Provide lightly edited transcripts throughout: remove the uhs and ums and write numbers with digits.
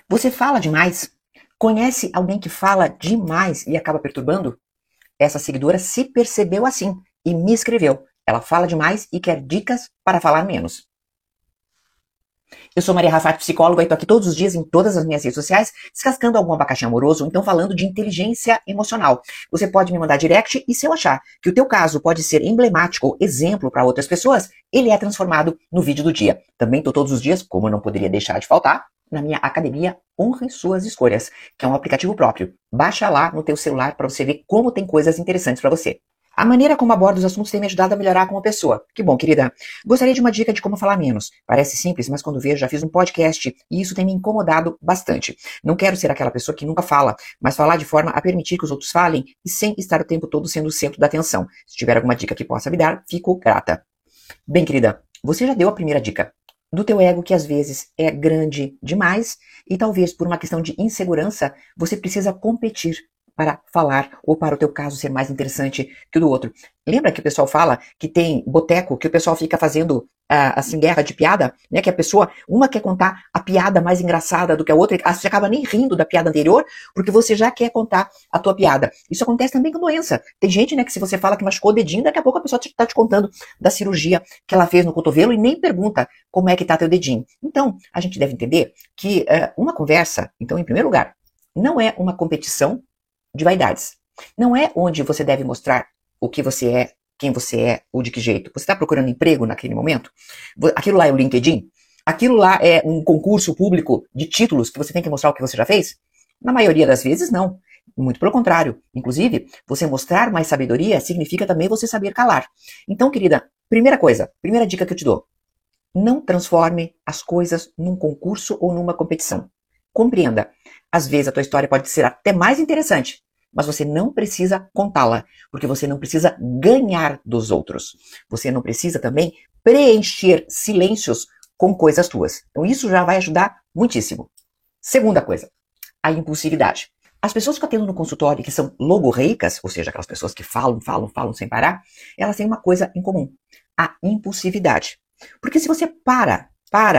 Você fala demais? Conhece alguém que fala demais e acaba perturbando? Essa seguidora se percebeu assim e me escreveu. Ela fala demais e quer dicas para falar menos. Eu sou Maria Rafati, psicóloga, e tô aqui todos os dias em todas as minhas redes sociais, descascando algum abacaxi amoroso, ou então falando de inteligência emocional. Você pode me mandar direct e se eu achar que o teu caso pode ser emblemático ou exemplo para outras pessoas, ele é transformado no vídeo do dia. Também tô todos os dias, como não poderia deixar de faltar, na minha academia Honre Suas Escolhas, que é um aplicativo próprio. Baixa lá no teu celular para você ver como tem coisas interessantes para você. A maneira como abordo os assuntos tem me ajudado a melhorar como pessoa. Que bom, querida. Gostaria de uma dica de como falar menos. Parece simples, mas quando vejo, já fiz um podcast e isso tem me incomodado bastante. Não quero ser aquela pessoa que nunca fala, mas falar de forma a permitir que os outros falem e sem estar o tempo todo sendo o centro da atenção. Se tiver alguma dica que possa me dar, fico grata. Bem, querida, você já deu a primeira dica. Do teu ego, que às vezes é grande demais e talvez por uma questão de insegurança, você precisa competir para falar ou para o teu caso ser mais interessante que o do outro. Lembra que o pessoal fala que tem boteco, que o pessoal fica fazendo assim, guerra de piada, né? Que a pessoa, uma quer contar a piada mais engraçada do que a outra, e você acaba nem rindo da piada anterior, porque você já quer contar a tua piada. Isso acontece também com doença. Tem gente, né, que se você fala que machucou o dedinho, daqui a pouco a pessoa está te contando da cirurgia que ela fez no cotovelo e nem pergunta como é que tá teu dedinho. Então, a gente deve entender que uma conversa, então, em primeiro lugar, não é uma competição de vaidades. Não é onde você deve mostrar o que você é, quem você é ou de que jeito. Você está procurando emprego naquele momento? Aquilo lá é o LinkedIn? Aquilo lá é um concurso público de títulos que você tem que mostrar o que você já fez? Na maioria das vezes, não. Muito pelo contrário. Inclusive, você mostrar mais sabedoria significa também você saber calar. Então, querida, primeira coisa, primeira dica que eu te dou. Não transforme as coisas num concurso ou numa competição. Compreenda. Às vezes a tua história pode ser até mais interessante, mas você não precisa contá-la, porque você não precisa ganhar dos outros. Você não precisa também preencher silêncios com coisas tuas. Então isso já vai ajudar muitíssimo. Segunda coisa, a impulsividade. As pessoas que eu atendo no consultório que são logorreicas, ou seja, aquelas pessoas que falam sem parar, elas têm uma coisa em comum, a impulsividade. Porque se você para,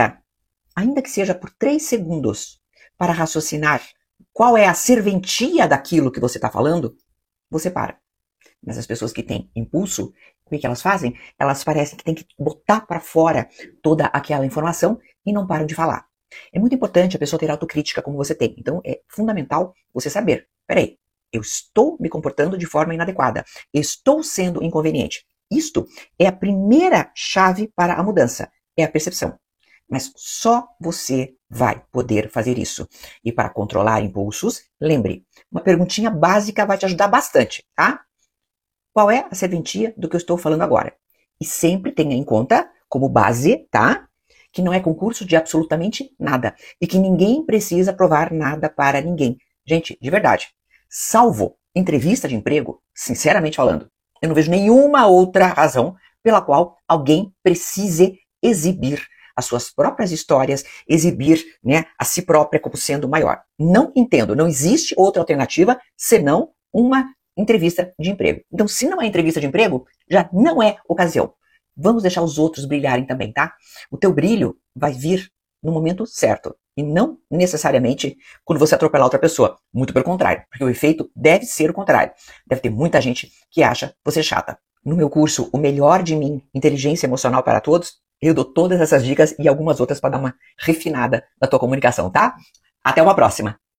ainda que seja por 3 segundos, para raciocinar qual é a serventia daquilo que você está falando, você para. Mas as pessoas que têm impulso, o que elas fazem? Elas parecem que têm que botar para fora toda aquela informação e não param de falar. É muito importante a pessoa ter autocrítica como você tem. Então é fundamental você saber, peraí, eu estou me comportando de forma inadequada, estou sendo inconveniente. Isto é a primeira chave para a mudança, é a percepção. Mas só você vai poder fazer isso. E para controlar impulsos, lembre, uma perguntinha básica vai te ajudar bastante, tá? Qual é a serventia do que eu estou falando agora? E sempre tenha em conta, como base, tá? Que não é concurso de absolutamente nada. E que ninguém precisa provar nada para ninguém. Gente, de verdade, salvo entrevista de emprego, sinceramente falando, eu não vejo nenhuma outra razão pela qual alguém precise exibir as suas próprias histórias, exibir, né, a si própria como sendo maior. Não entendo, não existe outra alternativa senão uma entrevista de emprego. Então, se não é entrevista de emprego, já não é ocasião. Vamos deixar os outros brilharem também, tá? O teu brilho vai vir no momento certo e não necessariamente quando você atropelar outra pessoa. Muito pelo contrário, porque o efeito deve ser o contrário. Deve ter muita gente que acha você chata. No meu curso, O Melhor de Mim, Inteligência Emocional para Todos, eu dou todas essas dicas e algumas outras para dar uma refinada na tua comunicação, tá? Até uma próxima!